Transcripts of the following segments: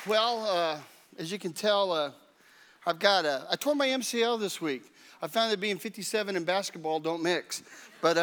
As you can tell, I tore my MCL this week. I found that being 57 and basketball don't mix. But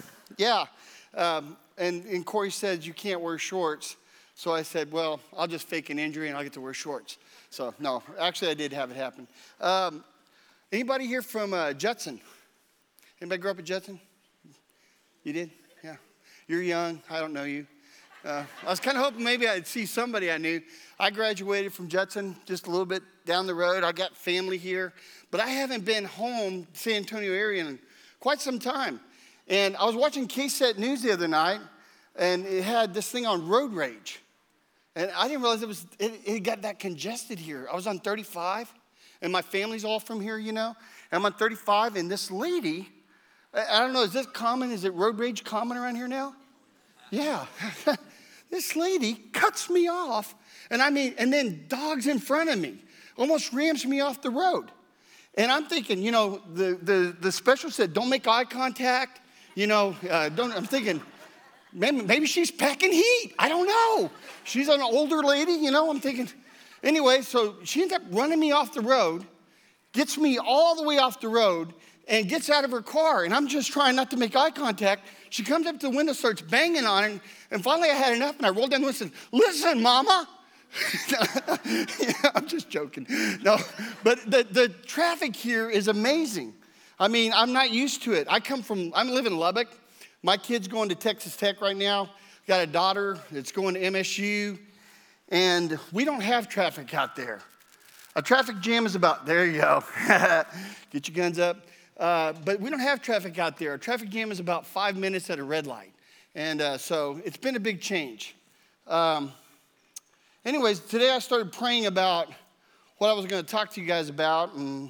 and Corey said you can't wear shorts. So I said, well, I'll just fake an injury and I'll get to wear shorts. So no, actually I did have it happen. Anybody here from Judson? Anybody grow up in Judson? You did? Yeah. You're young. I don't know you. I was kind of hoping maybe I'd see somebody I knew. I graduated from Judson just a little bit down the road. I got family here. But I haven't been home, San Antonio area, in quite some time. And I was watching KSAT News the other night, and it had this thing on road rage. And I didn't realize it got that congested here. I was on 35, and my family's all from here, And I'm on 35, and this lady, I don't know, is this common? Is it road rage common around here now? Yeah. This lady cuts me off, and then dogs in front of me, almost rams me off the road. And I'm thinking, the special said, don't make eye contact. I'm thinking, maybe she's packing heat. I don't know. She's an older lady, I'm thinking. Anyway, so she ends up running me off the road, gets me all the way off the road, and gets out of her car. And I'm just trying not to make eye contact. She comes up to the window, starts banging on it. And finally I had enough, and I rolled down the window and said, listen, Mama. Yeah, I'm just joking. No, but the traffic here is amazing. I'm not used to it. I live in Lubbock. My kid's going to Texas Tech right now. Got a daughter that's going to MSU. And we don't have traffic out there. A traffic jam is there you go. Get your guns up. But we don't have traffic out there. A traffic jam is about 5 minutes at a red light. And so it's been a big change. Anyways, today I started praying about what I was going to talk to you guys about. And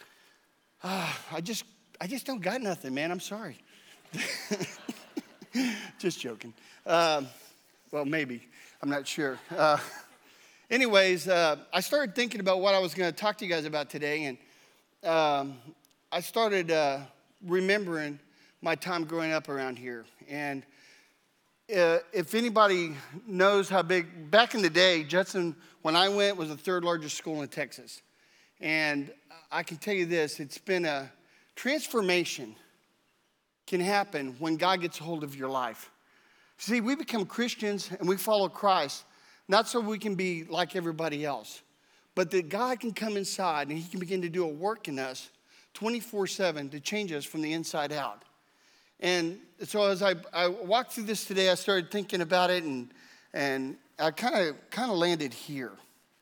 I just don't got nothing, man. I'm sorry. Just joking. Well, maybe. I'm not sure. Anyways, I started thinking about what I was going to talk to you guys about today. And I started remembering my time growing up around here. And if anybody knows how big, back in the day, Judson, when I went, was the third largest school in Texas. And I can tell you this, it's been a transformation can happen when God gets a hold of your life. See, we become Christians and we follow Christ, not so we can be like everybody else, but that God can come inside and he can begin to do a work in us 24/7 to change us from the inside out. And so as I walked through this today, I started thinking about it, and I kind of landed here.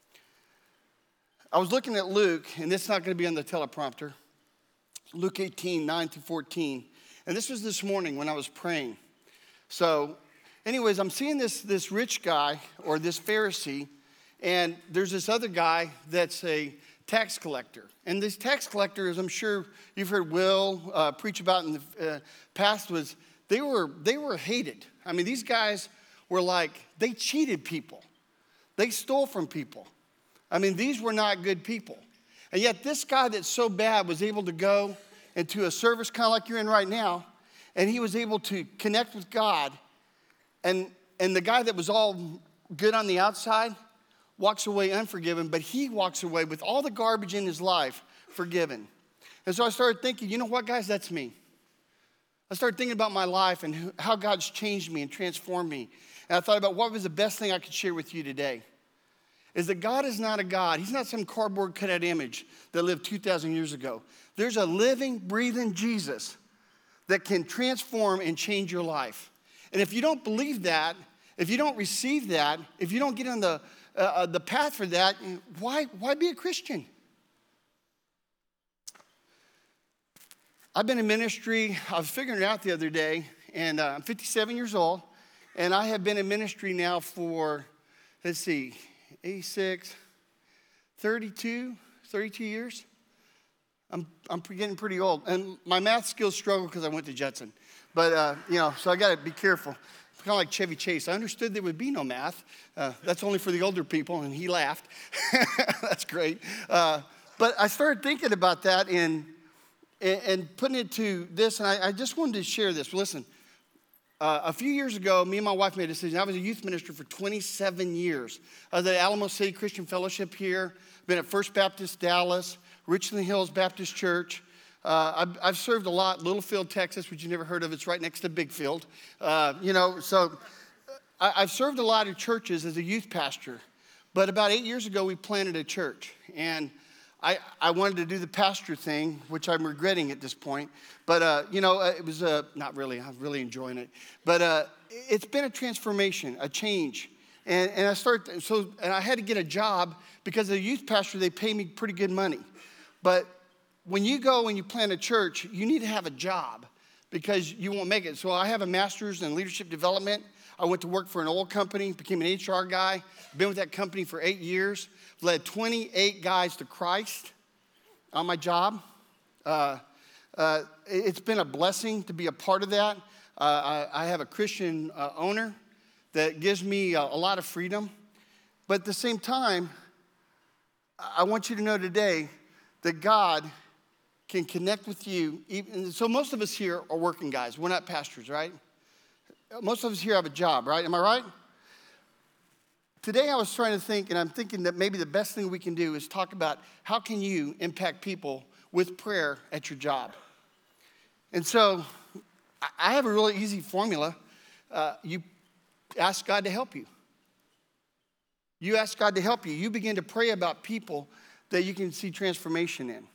I was looking at Luke, and it's not going to be on the teleprompter, Luke 18:9-14. And this was this morning when I was praying. So anyways, I'm seeing this rich guy, or this Pharisee, and there's this other guy that's a tax collector. And this tax collector, as I'm sure you've heard Will preach about in the past, they were hated. These guys were they cheated people. They stole from people. These were not good people. And yet this guy that's so bad was able to go into a service kind of like you're in right now, and he was able to connect with God. And the guy that was all good on the outside walks away unforgiven, but he walks away with all the garbage in his life forgiven. And so I started thinking, you know what, guys, that's me. I started thinking about my life and how God's changed me and transformed me. And I thought about what was the best thing I could share with you today. Is that God is not a God. He's not some cardboard cutout image that lived 2,000 years ago. There's a living, breathing Jesus that can transform and change your life. And if you don't believe that, if you don't receive that, if you don't get on the path for that, why be a Christian? I've been in ministry. I was figuring it out the other day, and I'm 57 years old, and I have been in ministry now for, 86, 32 years. I'm getting pretty old, and my math skills struggle because I went to Judson. But, so I got to be careful. Kind of like Chevy Chase. I understood there would be no math. That's only for the older people, and he laughed. That's great. But I started thinking about that and putting it to this, and I just wanted to share this. Listen, A few years ago, me and my wife made a decision. I was a youth minister for 27 years. I was at Alamo City Christian Fellowship here. Been at First Baptist Dallas, Richland Hills Baptist Church. I've served a lot, Littlefield, Texas, which you never heard of. It's right next to Bigfield. I've served a lot of churches as a youth pastor. But about 8 years ago, we planted a church. And I wanted to do the pastor thing, which I'm regretting at this point. But, it was not really. I'm really enjoying it. But it's been a transformation, a change. And I had to get a job because as a youth pastor, they pay me pretty good money. But when you go and you plant a church, you need to have a job because you won't make it. So I have a master's in leadership development. I went to work for an oil company, became an HR guy. Been with that company for 8 years. Led 28 guys to Christ on my job. It's been a blessing to be a part of that. I have a Christian owner that gives me a lot of freedom. But at the same time, I want you to know today that God can connect with you. So most of us here are working guys. We're not pastors, right? Most of us here have a job, right? Am I right? Today I was trying to think, and I'm thinking that maybe the best thing we can do is talk about how can you impact people with prayer at your job. And so I have a really easy formula. You ask God to help you. You ask God to help you. You begin to pray about people that you can see transformation in.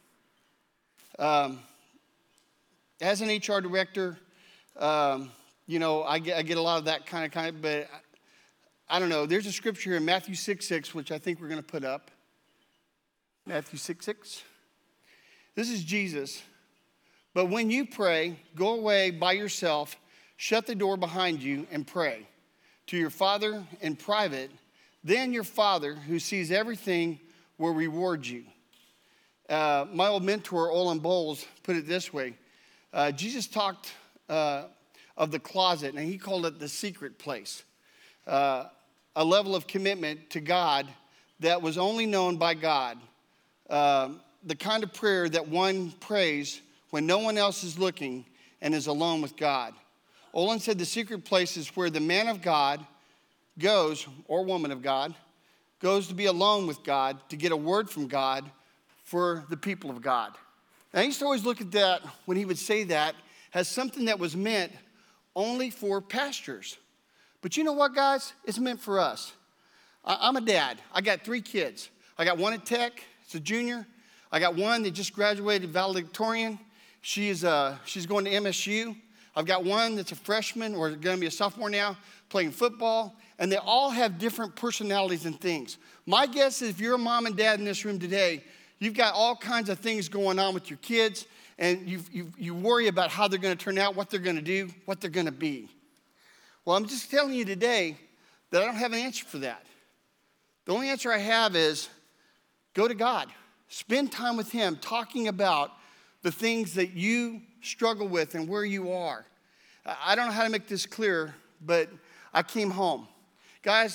As an HR director, I get a lot of that kind of, but I don't know. There's a scripture in Matthew 6:6, which I think we're going to put up. Matthew 6:6. This is Jesus. But when you pray, go away by yourself, shut the door behind you, and pray to your Father in private. Then your Father, who sees everything, will reward you. My old mentor, Olin Bowles, put it this way. Jesus talked of the closet, and he called it the secret place. A level of commitment to God that was only known by God. The kind of prayer that one prays when no one else is looking and is alone with God. Olin said the secret place is where the man of God goes, or woman of God, goes to be alone with God, to get a word from God for the people of God. And I used to always look at that, when he would say that, as something that was meant only for pastors. But you know what, guys? It's meant for us. I'm a dad. I got 3 kids. I got one at Tech. It's a junior. I got one that just graduated valedictorian. She's going to MSU. I've got one that's a freshman or going to be a sophomore now, playing football. And they all have different personalities and things. My guess is if you're a mom and dad in this room today, you've got all kinds of things going on with your kids, and you worry about how they're going to turn out, what they're going to do, what they're going to be. Well, I'm just telling you today that I don't have an answer for that. The only answer I have is go to God. Spend time with him talking about the things that you struggle with and where you are. I don't know how to make this clear, but I came home. Guys,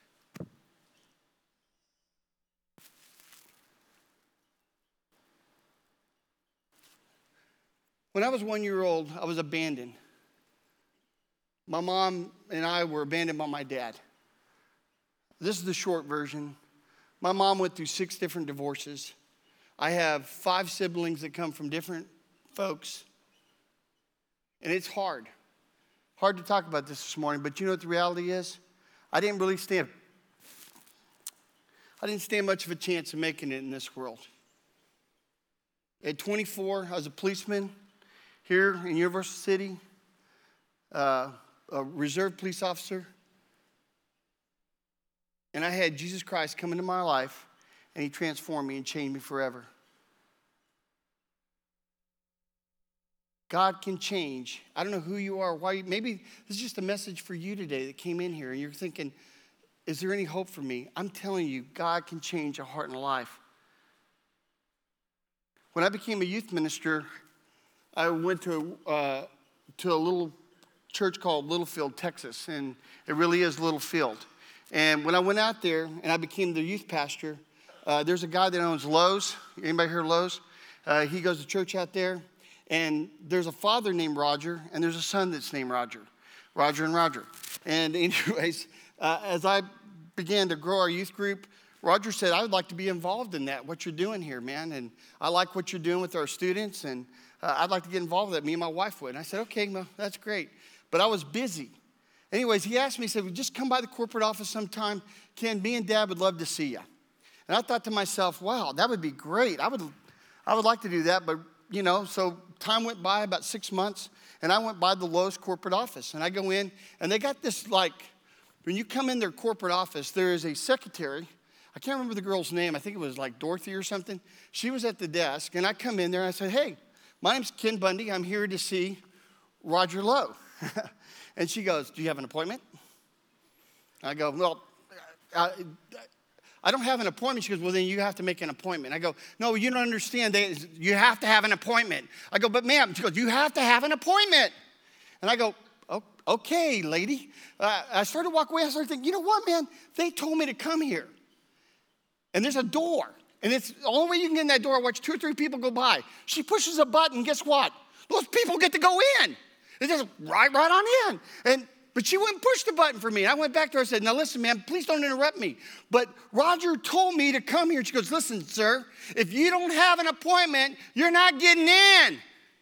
when I was 1 year old, I was abandoned. My mom and I were abandoned by my dad. This is the short version. My mom went through 6 different divorces. I have 5 siblings that come from different folks. And it's hard. Hard to talk about this morning, but you know what the reality is? I didn't stand much of a chance of making it in this world. At 24, I was a policeman here in Universal City, a reserve police officer. And I had Jesus Christ come into my life, and he transformed me and changed me forever. God can change. I don't know who you are, why. Maybe this is just a message for you today that came in here, and you're thinking, is there any hope for me? I'm telling you, God can change a heart and a life. When I became a youth minister, I went to a little church called Littlefield, Texas, and it really is Littlefield. And when I went out there and I became the youth pastor, there's a guy that owns Lowe's. Anybody heard of Lowe's? He goes to church out there. And there's a father named Roger, and there's a son that's named Roger. Roger and Roger. And anyways, as I began to grow our youth group, Roger said, I would like to be involved in that, what you're doing here, man. And I like what you're doing with our students, and I'd like to get involved with that. Me and my wife would. And I said, okay, well, that's great. But I was busy. Anyways, he asked me, he said, well, just come by the corporate office sometime. Ken, me and Dad would love to see you. And I thought to myself, wow, that would be great. I would like to do that, but, so time went by, about 6 months, and I went by the Lowe's corporate office. And I go in, and they got this, when you come in their corporate office, there is a secretary. I can't remember the girl's name. I think it was Dorothy or something. She was at the desk, and I come in there, and I said, hey, my name's Ken Bundy. I'm here to see Roger Lowe. And she goes, do you have an appointment? I go, well, I don't have an appointment. She goes, well, then you have to make an appointment. I go, no, you don't understand. You have to have an appointment. I go, but ma'am, she goes, you have to have an appointment. And I go, oh, okay, lady. I started to walk away. I started thinking, you know what, man? They told me to come here. And there's a door. And it's the only way you can get in that door, I watch 2 or 3 people go by. She pushes a button, guess what? Those people get to go in. It's just right on in. But she wouldn't push the button for me. I went back to her and said, now listen, man, please don't interrupt me. But Roger told me to come here. She goes, listen, sir, if you don't have an appointment, you're not getting in.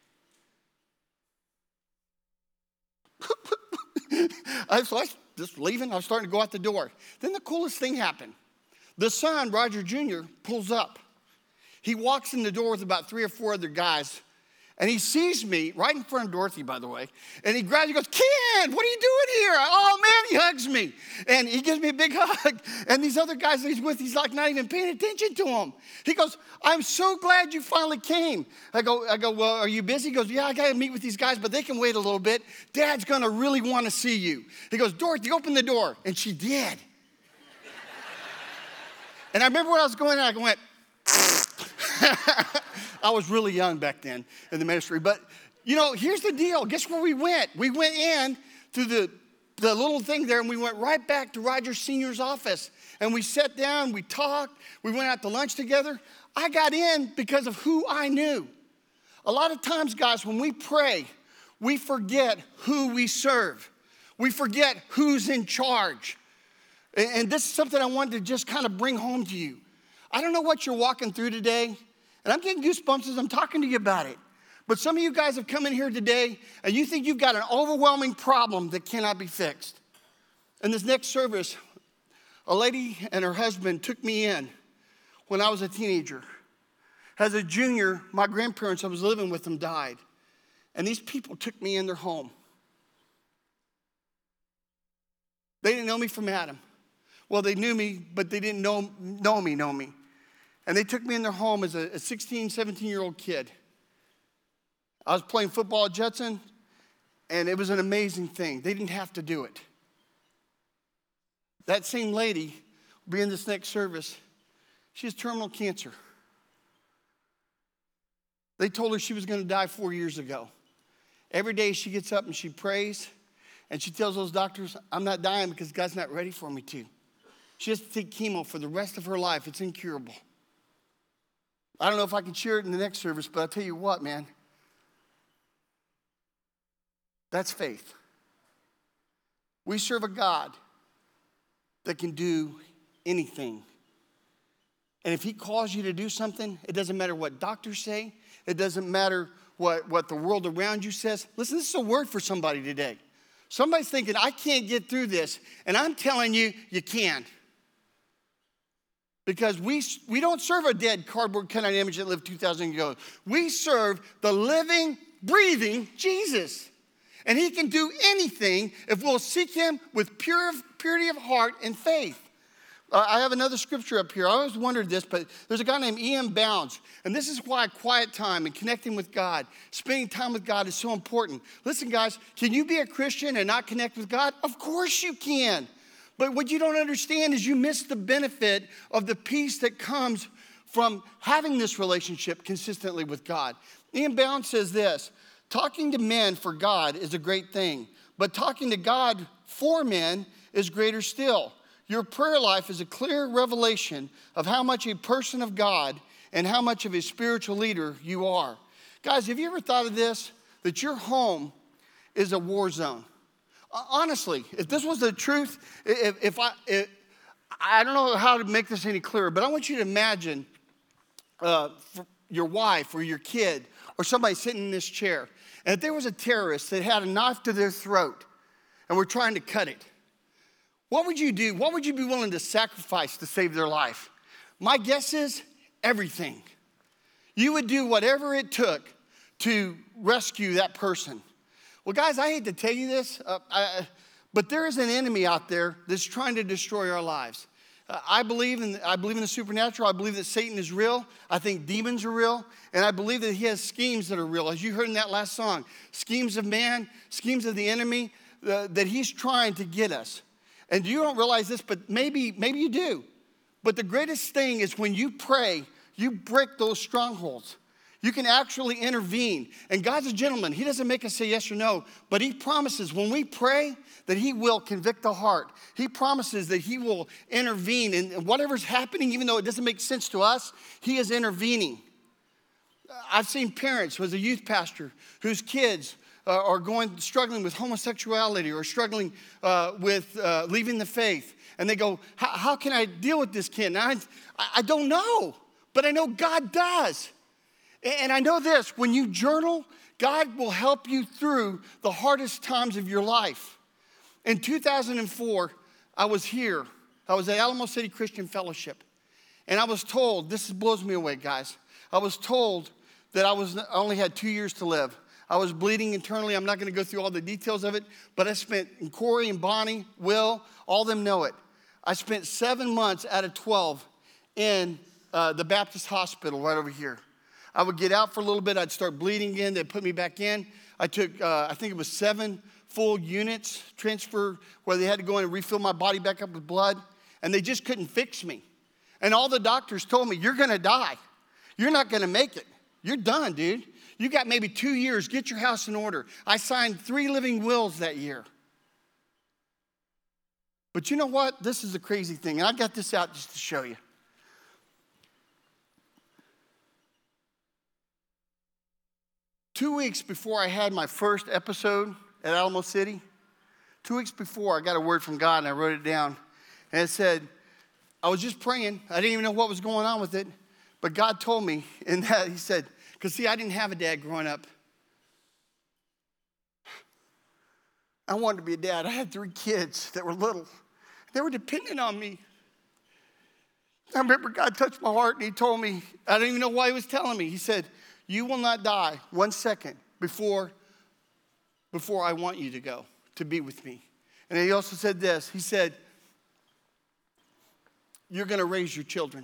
I was just leaving. I was starting to go out the door. Then the coolest thing happened. The son, Roger Jr., pulls up. He walks in the door with about 3 or 4 other guys. And he sees me right in front of Dorothy, by the way. And he grabs me and goes, Ken, what are you doing here? Oh, man, he hugs me. And he gives me a big hug. And these other guys that he's with, he's not even paying attention to him. He goes, I'm so glad you finally came. I go, well, are you busy? He goes, yeah, I got to meet with these guys, but they can wait a little bit. Dad's going to really want to see you. He goes, Dorothy, open the door. And she did. And I remember when I was going in, I went, I was really young back then in the ministry. But, here's the deal. Guess where we went? We went in to the little thing there, and we went right back to Roger Sr.'s office. And we sat down, we talked, we went out to lunch together. I got in because of who I knew. A lot of times, guys, when we pray, we forget who we serve. We forget who's in charge. And this is something I wanted to just kind of bring home to you. I don't know what you're walking through today, and I'm getting goosebumps as I'm talking to you about it. But some of you guys have come in here today, and you think you've got an overwhelming problem that cannot be fixed. In this next service, a lady and her husband took me in when I was a teenager. As a junior, my grandparents I was living with them died. And these people took me in their home. They didn't know me from Adam. Well, they knew me, but they didn't know me. And they took me in their home as a 16, 17-year-old kid. I was playing football at Judson, and it was an amazing thing. They didn't have to do it. That same lady will be in this next service. She has terminal cancer. They told her she was going to die 4 years ago. Every day she gets up and she prays, and she tells those doctors, I'm not dying because God's not ready for me to. She has to take chemo for the rest of her life. It's incurable. I don't know if I can share it in the next service, but I'll tell you what, man. That's faith. We serve a God that can do anything. And if he calls you to do something, it doesn't matter what doctors say. It doesn't matter what the world around you says. Listen, this is a word for somebody today. Somebody's thinking, I can't get through this. And I'm telling you, you can. Because we don't serve a dead cardboard cut-out image that lived 2,000 years ago. We serve the living, breathing Jesus. And he can do anything if we'll seek him with purity of heart and faith. I have another scripture up here. I always wondered this, but there's a guy named E.M. Bounds. And this is why quiet time and connecting with God, spending time with God is so important. Listen, guys, can you be a Christian and not connect with God? Of course you can. But what you don't understand is you miss the benefit of the peace that comes from having this relationship consistently with God. E.M. Bounds says this, talking to men for God is a great thing, but talking to God for men is greater still. Your prayer life is a clear revelation of how much a person of God and how much of a spiritual leader you are. Guys, have you ever thought of this? That your home is a war zone. Honestly, if this was the truth, I don't know how to make this any clearer, but I want you to imagine for your wife or your kid or somebody sitting in this chair, and if there was a terrorist that had a knife to their throat and were trying to cut it, what would you do? What would you be willing to sacrifice to save their life? My guess is everything. You would do whatever it took to rescue that person. Well, guys, I hate to tell you this, but there is an enemy out there that's trying to destroy our lives. I believe in the supernatural. I believe that Satan is real. I think demons are real. And I believe that he has schemes that are real. As you heard in that last song, schemes of man, schemes of the enemy, that he's trying to get us. And you don't realize this, but maybe you do. But the greatest thing is when you pray, you break those strongholds. You can actually intervene. And God's a gentleman. He doesn't make us say yes or no, but he promises when we pray that he will convict the heart. He promises that he will intervene in whatever's happening, even though it doesn't make sense to us, he is intervening. I've seen parents who, as a youth pastor, whose kids are struggling with homosexuality or struggling with leaving the faith. And they go, how can I deal with this kid? And I don't know, but I know God does. And I know this, when you journal, God will help you through the hardest times of your life. In 2004, I was here. I was at Alamo City Christian Fellowship. And I was told, this blows me away, guys. I was told that I only had 2 years to live. I was bleeding internally. I'm not going to go through all the details of it, but I spent, and Corey and Bonnie, Will, all of them know it. I spent 7 months out of 12 in the Baptist hospital right over here. I would get out for a little bit. I'd start bleeding again. They'd put me back in. I took, I think it was 7 full units transfer where they had to go in and refill my body back up with blood, and they just couldn't fix me. And all the doctors told me, you're going to die. You're not going to make it. You're done, dude. You got maybe 2 years. Get your house in order. I signed 3 living wills that year. But you know what? This is a crazy thing. And I got this out just to show you. Two weeks before I had my first episode at Alamo City, 2 weeks before, I got a word from God and I wrote it down. And it said, I was just praying. I didn't even know what was going on with it. But God told me in that, he said, because see, I didn't have a dad growing up. I wanted to be a dad. I had 3 kids that were little. They were dependent on me. I remember God touched my heart and he told me, I don't even know why he was telling me. He said, you will not die 1 second before I want you to go, to be with me. And he also said this. He said, you're going to raise your children.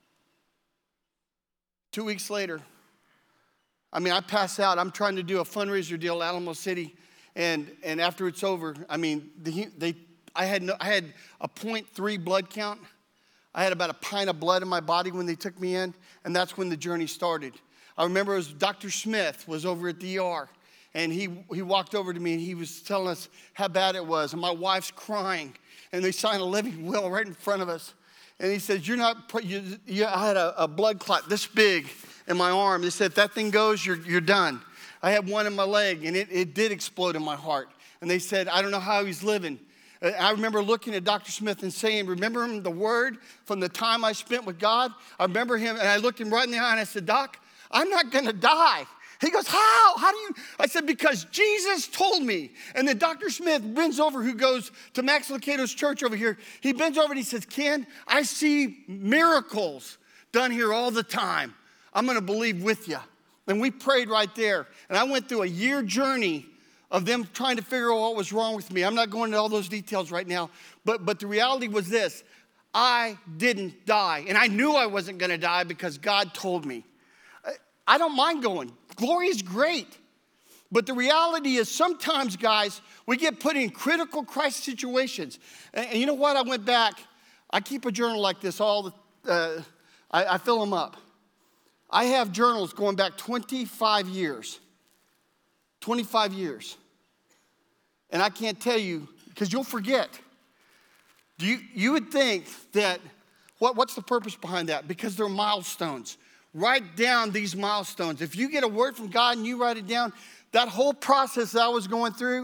2 weeks later, I pass out. I'm trying to do a fundraiser deal at Alamo City. And after it's over, I had a 0.3 blood count. I had about a pint of blood in my body when they took me in. And that's when the journey started. I remember it was Dr. Smith was over at the ER. And he walked over to me and he was telling us how bad it was. And my wife's crying. And they signed a living will right in front of us. And he said, I had a blood clot this big in my arm. They said, if that thing goes, you're done. I had one in my leg, and it did explode in my heart. And they said, I don't know how he's living. I remember looking at Dr. Smith and saying, remember him, the word from the time I spent with God? I remember him, and I looked him right in the eye, and I said, Doc, I'm not going to die. He goes, how? How do you? I said, because Jesus told me. And then Dr. Smith bends over, who goes to Max Lucado's church over here. He bends over and he says, Ken, I see miracles done here all the time. I'm going to believe with you. And we prayed right there. And I went through a year journey of them trying to figure out what was wrong with me. I'm not going into all those details right now. But the reality was this. I didn't die. And I knew I wasn't going to die because God told me. I don't mind going. Glory is great. But the reality is sometimes, guys, we get put in critical crisis situations. And you know what? I went back. I keep a journal like this I fill them up. I have journals going back 25 years. 25 years. And I can't tell you, because you'll forget. You would think that, what's the purpose behind that? Because they're milestones. Write down these milestones. If you get a word from God and you write it down, that whole process that I was going through,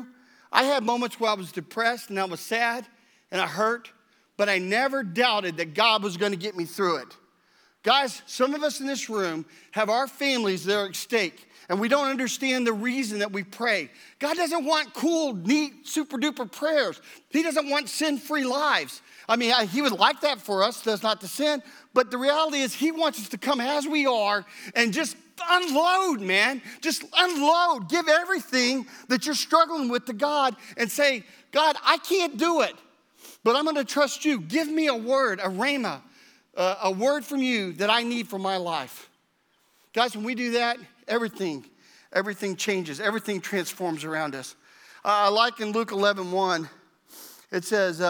I had moments where I was depressed and I was sad and I hurt, but I never doubted that God was going to get me through it. Guys, some of us in this room have our families that are at stake, and we don't understand the reason that we pray. God doesn't want cool, neat, super duper prayers. He doesn't want sin-free lives. I mean, he would like that for us, does not to sin, but the reality is he wants us to come as we are and just unload, man. Just unload. Give everything that you're struggling with to God and say, God, I can't do it, but I'm going to trust you. Give me a word, a rhema, a word from you that I need for my life. Guys, when we do that, everything changes. Everything transforms around us. I like in Luke 11:1, it says,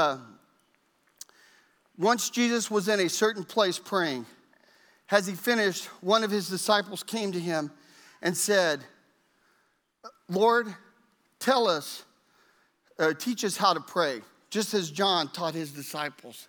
once Jesus was in a certain place praying. As he finished, one of his disciples came to him and said, Lord, teach us how to pray, just as John taught his disciples.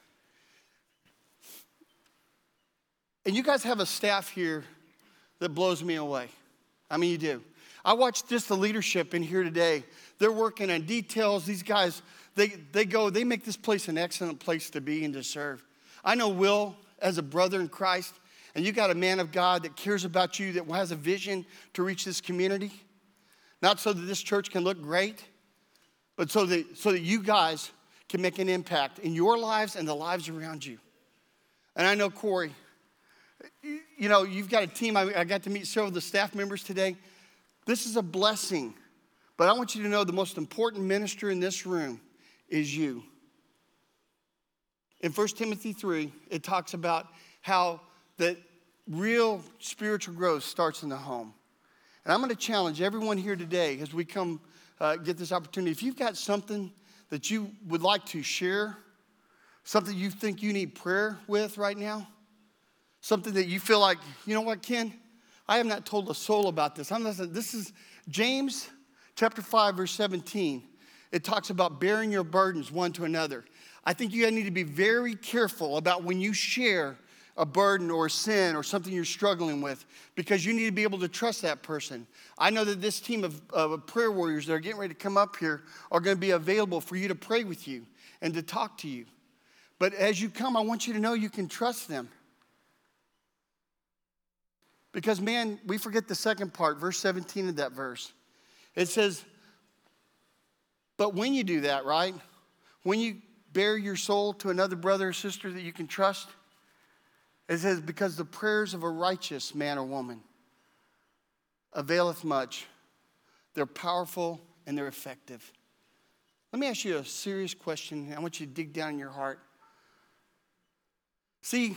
And you guys have a staff here that blows me away. I mean, you do. I watched just the leadership in here today. They're working on details. These guys, they make this place an excellent place to be and to serve. I know Will, as a brother in Christ, and you got a man of God that cares about you, that has a vision to reach this community. Not so that this church can look great, but so that you guys can make an impact in your lives and the lives around you. And I know Corey, you know, you've got a team. I got to meet several of the staff members today. This is a blessing. But I want you to know the most important minister in this room is you. In 1 Timothy 3, it talks about how that real spiritual growth starts in the home. And I'm going to challenge everyone here today as we come get this opportunity. If you've got something that you would like to share, something you think you need prayer with right now, something that you feel like, you know what, Ken, I have not told a soul about this. This is James chapter 5, verse 17. It talks about bearing your burdens one to another. I think you need to be very careful about when you share a burden or a sin or something you're struggling with, because you need to be able to trust that person. I know that this team of prayer warriors that are getting ready to come up here are going to be available for you to pray with you and to talk to you. But as you come, I want you to know you can trust them. Because, man, we forget the second part, verse 17 of that verse. It says, but when you do that, right, when you bare your soul to another brother or sister that you can trust, it says, because the prayers of a righteous man or woman availeth much. They're powerful and they're effective. Let me ask you a serious question. I want you to dig down in your heart. See,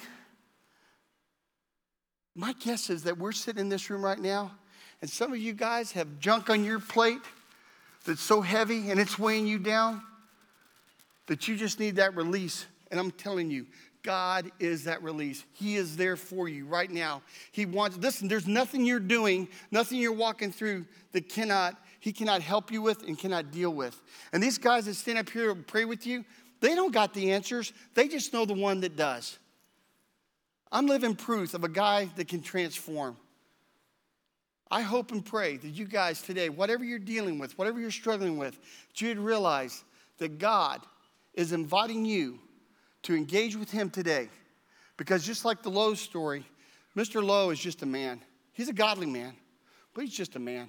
my guess is that we're sitting in this room right now, and some of you guys have junk on your plate that's so heavy and it's weighing you down that you just need that release. And I'm telling you, God is that release. He is there for you right now. He wants, listen, there's nothing you're doing, nothing you're walking through that he cannot help you with and cannot deal with. And these guys that stand up here and pray with you, they don't got the answers. They just know the one that does. I'm living proof of a guy that can transform. I hope and pray that you guys today, whatever you're dealing with, whatever you're struggling with, that you'd realize that God is inviting you to engage with him today. Because just like the Lowe story, Mr. Lowe is just a man. He's a godly man, but he's just a man.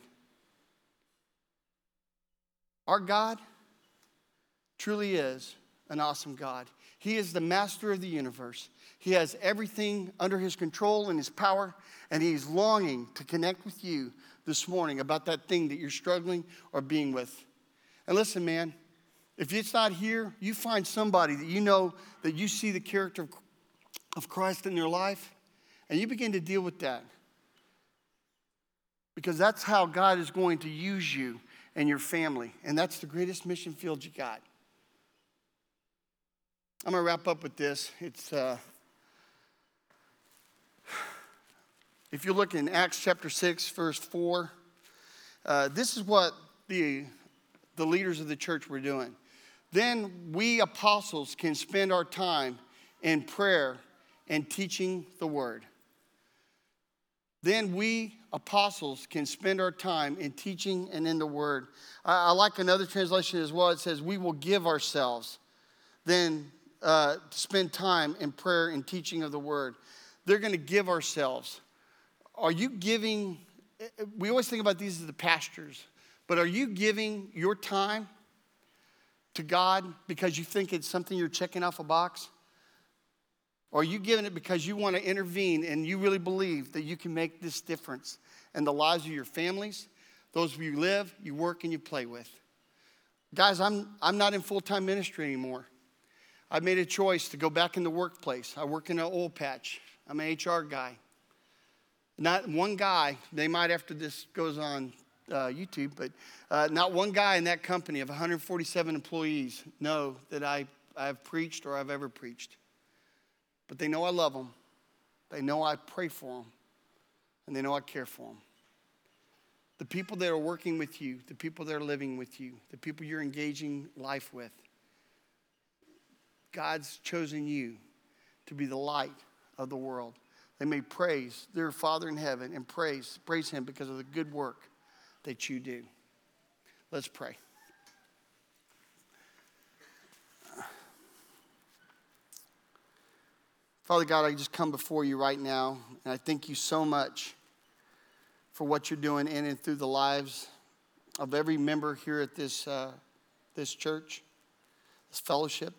Our God truly is an awesome God. He is the master of the universe. He has everything under his control and his power, and he's longing to connect with you this morning about that thing that you're struggling or being with. And listen, man, if it's not here, you find somebody that you know that you see the character of Christ in their life, and you begin to deal with that. Because that's how God is going to use you and your family, and that's the greatest mission field you got. I'm going to wrap up with this. It's if you look in Acts chapter 6, verse 4, this is what the leaders of the church were doing. Then we apostles can spend our time in prayer and teaching the word. then we apostles can spend our time in teaching and in the word. I like another translation as well. It says, we will give ourselves then to spend time in prayer and teaching of the word. They're going to give ourselves. Are you giving? We always think about these as the pastors, but are you giving your time to God because you think it's something you're checking off a box? Or are you giving it because you want to intervene and you really believe that you can make this difference in the lives of your families, those of you live, you work, and you play with? Guys, I'm not in full-time ministry anymore. I made a choice to go back in the workplace. I work in an oil patch. I'm an HR guy. Not one guy, they might after this goes on YouTube, but not one guy in that company of 147 employees know that I've preached or I've ever preached. But they know I love them. They know I pray for them. And they know I care for them. The people that are working with you, the people that are living with you, the people you're engaging life with, God's chosen you to be the light of the world. They may praise their Father in heaven and praise Him because of the good work that you do. Let's pray. Father God, I just come before you right now, and I thank you so much for what you're doing in and through the lives of every member here at this church, this fellowship.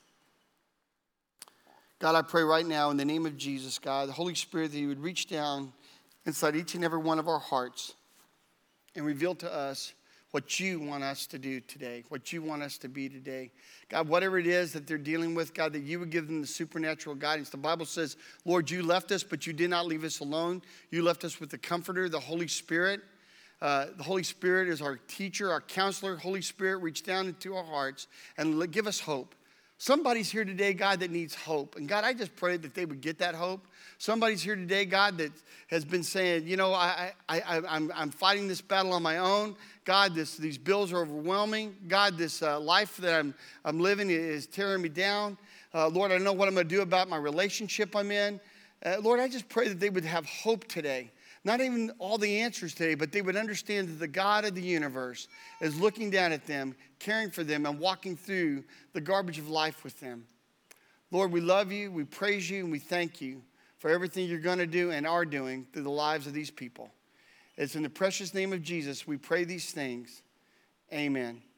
God, I pray right now in the name of Jesus, God, the Holy Spirit, that you would reach down inside each and every one of our hearts and reveal to us what you want us to do today, what you want us to be today. God, whatever it is that they're dealing with, God, that you would give them the supernatural guidance. The Bible says, Lord, you left us, but you did not leave us alone. You left us with the Comforter, the Holy Spirit. The Holy Spirit is our teacher, our counselor. Holy Spirit, reach down into our hearts and give us hope. Somebody's here today, God, that needs hope. And God, I just pray that they would get that hope. Somebody's here today, God, that has been saying, you know, I'm fighting this battle on my own. God, these bills are overwhelming. God, this life that I'm living is tearing me down. Lord, I don't know what I'm going to do about my relationship I'm in. Lord, I just pray that they would have hope today. Not even all the answers today, but they would understand that the God of the universe is looking down at them, caring for them, and walking through the garbage of life with them. Lord, we love you, we praise you, and we thank you for everything you're going to do and are doing through the lives of these people. It's in the precious name of Jesus we pray these things. Amen.